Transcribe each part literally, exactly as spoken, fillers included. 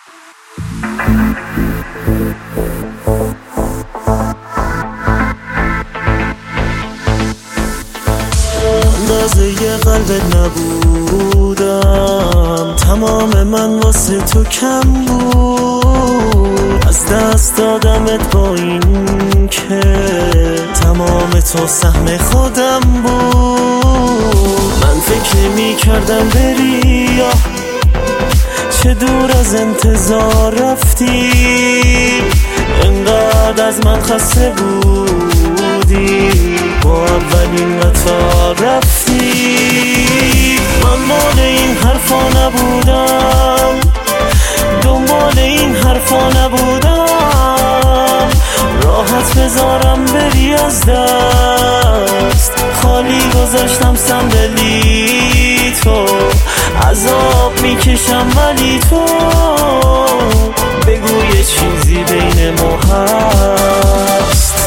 اندازه قلبت نبودم، تمام من واسه تو کم بود. از دست دادمت با این که تمام تو سهم خودم بود. من فکر نمی کردم بری یا چه دور از انتظار رفتی، انقدر از من خسته بودی با اولین قطار رفتی. من مال این حرفا نبودم، دنبال این حرفا نبودم، راحت بذارم بری از دست. خالی گذاشتم صندلی تو، عذاب میکشم ولی تو بگو یه چیزی بین ما هست.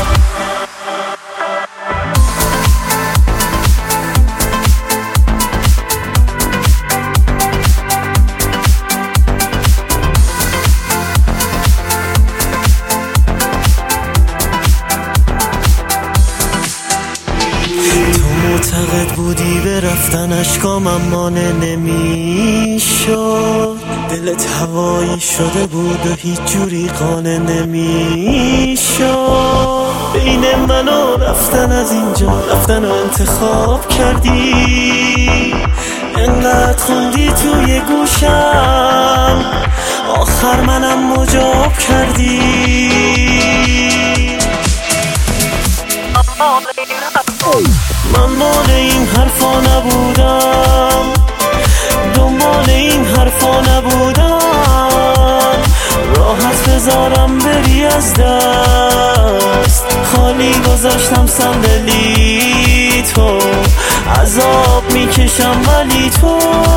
معتقد بودی به رفتن اشکامم مانع نمیشد، دلت هوایی شده بود و هیچ جوری قانع نمیشد. بین من و رفتن از اینجا رفتن و انتخاب کردی، انقدر خوندی توی گوشم آخر منم مجاب کردی. من مال این حرفا نبودم، دنبال این حرفا نبودم، راحت بذارم بری از دست. خالی گذاشتم صندلی تو، عذاب میکشم ولی تو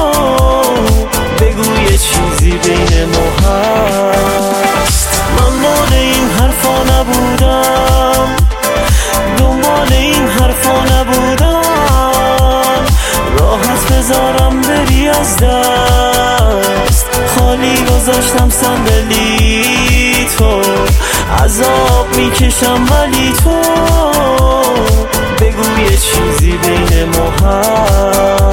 بگو یه چیزی بین ما هست. من مال این حرفا نبودم، دنبال این حرفا نبودم، راحت بذارم بری از دست. خالی گذاشتم صندلی تو، عذاب میکشم ولی تو بگو یه چیزی بین ما هست.